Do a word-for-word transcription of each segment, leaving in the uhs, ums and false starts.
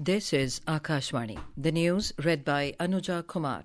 This is Akashvani. The news read by Anuja Kumar.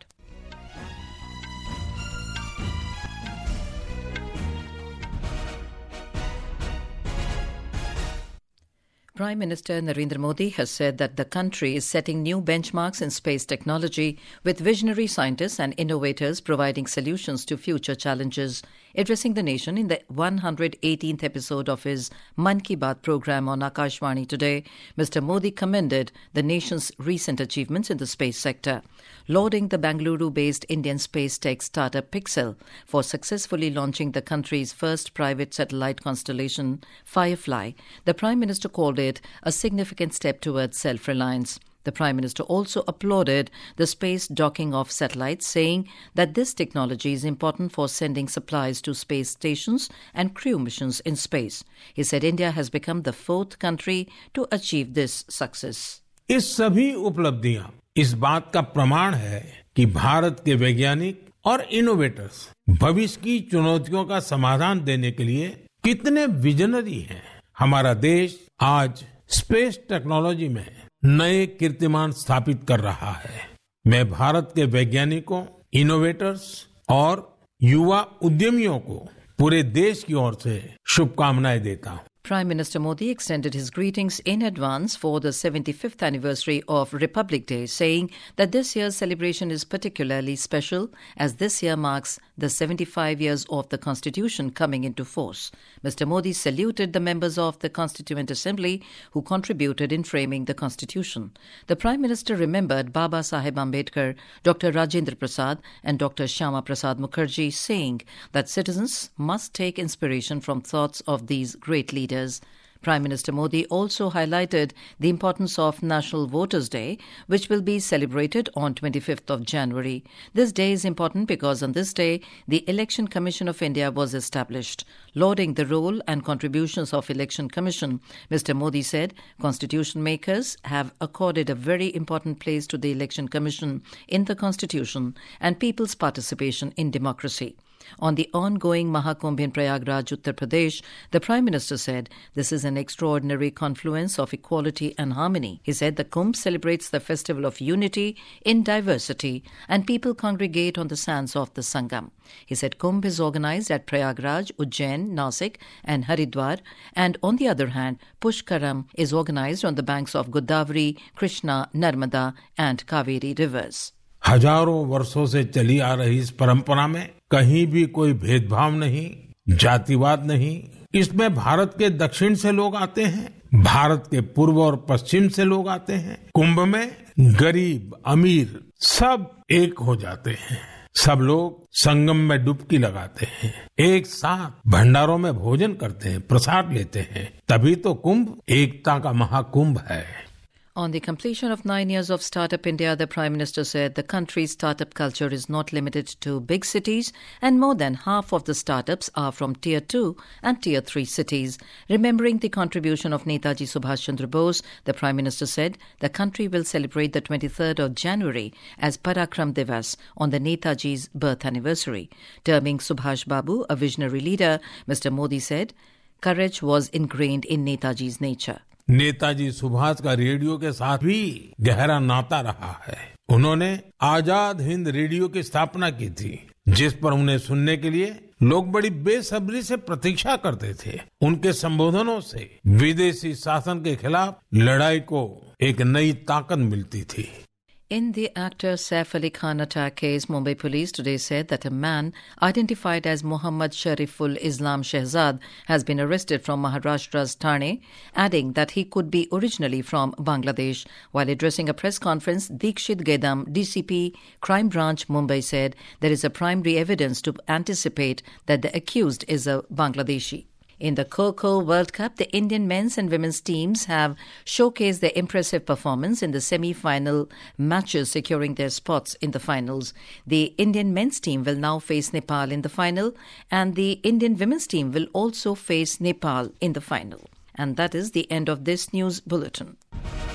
Prime Minister Narendra Modi has said that the country is setting new benchmarks in space technology, with visionary scientists and innovators providing solutions to future challenges. Addressing the nation in the one hundred eighteenth episode of his Mann Ki Baat program on Akashvani today, Mister Modi commended the nation's recent achievements in the space sector. Lauding the Bangalore-based Indian space tech startup Pixel for successfully launching the country's first private satellite constellation, Firefly, the Prime Minister called it a significant step towards self-reliance. The Prime Minister also applauded the space docking of satellites, saying that this technology is important for sending supplies to space stations and crew missions in space. He said India has become the fourth country to achieve this success. इस सभी उपलब्धियां इस बात का प्रमाण है कि भारत के वैज्ञानिक और इनोवेटर्स भविष्य की चुनौतियों का समाधान देने के लिए कितने विजनरी हैं। हमारा देश आज स्पेस टेक्नोलॉजी में नए कीर्तिमान स्थापित कर रहा है। मैं भारत के वैज्ञानिकों, इनोवेटर्स और युवा उद्यमियों को पूरे देश की ओर से शुभकामनाएं देता हूं। Prime Minister Modi extended his greetings in advance for the seventy-fifth anniversary of Republic Day, saying that this year's celebration is particularly special as this year marks the seventy-five years of the Constitution coming into force. Mister Modi saluted the members of the Constituent Assembly who contributed in framing the Constitution. The Prime Minister remembered Baba Saheb Ambedkar, Doctor Rajendra Prasad and Doctor Shyama Prasad Mukherjee, saying that citizens must take inspiration from thoughts of these great leaders. Prime Minister Modi also highlighted the importance of National Voters' Day, which will be celebrated on twenty-fifth of January. This day is important because on this day, the Election Commission of India was established. Lauding the role and contributions of Election Commission, Mister Modi said constitution makers have accorded a very important place to the Election Commission in the Constitution and people's participation in democracy. On the ongoing Mahakumbh in Prayagraj, Uttar Pradesh, the Prime Minister said this is an extraordinary confluence of equality and harmony. He said the Kumbh celebrates the festival of unity in diversity and people congregate on the sands of the Sangam. He said Kumbh is organized at Prayagraj, Ujjain, Nasik and Haridwar, and on the other hand, Pushkaram is organized on the banks of Godavari, Krishna, Narmada and Kaveri rivers. हजारों वर्षों से चली आ रही इस परंपरा में कहीं भी कोई भेदभाव नहीं, जातिवाद नहीं। इसमें भारत के दक्षिण से लोग आते हैं, भारत के पूर्व और पश्चिम से लोग आते हैं। कुंभ में गरीब, अमीर सब एक हो जाते हैं। सब लोग संगम में डुबकी लगाते हैं, एक साथ भंडारों में भोजन करते हैं, प्रसाद लेते हैं। तभी तो कुंभ एकता का महाकुंभ है। On the completion of nine years of Startup India, the Prime Minister said the country's startup culture is not limited to big cities and more than half of the startups are from Tier two and Tier three cities. Remembering the contribution of Netaji Subhash Chandra Bose, the Prime Minister said the country will celebrate the twenty-third of January as Parakram Divas on the Netaji's birth anniversary. Terming Subhash Babu a visionary leader, Mister Modi said courage was ingrained in Netaji's nature. Netaji Subhash का radio के साथ भी गहरा नाता रहा है। उन्होंने Azad Hind radio की स्थापना की थी, जिस पर उन्हें सुनने के लिए लोग बड़ी बेसब्री से प्रतीक्षा करते थे। उनके संबोधनों से विदेशी शासन के खिलाफ लड़ाई को एक नई ताकत मिलती थी। In the actor Saif Ali Khan attack case, Mumbai police today said that a man identified as Muhammad Shariful Islam Shehzad has been arrested from Maharashtra's Thane, adding that he could be originally from Bangladesh. While addressing a press conference, Dikshit Gedam, D C P, Crime Branch, Mumbai said there is a primary evidence to anticipate that the accused is a Bangladeshi. In the Kho-Kho World Cup, the Indian men's and women's teams have showcased their impressive performance in the semi-final matches, securing their spots in the finals. The Indian men's team will now face Nepal in the final, and the Indian women's team will also face Nepal in the final. And that is the end of this news bulletin.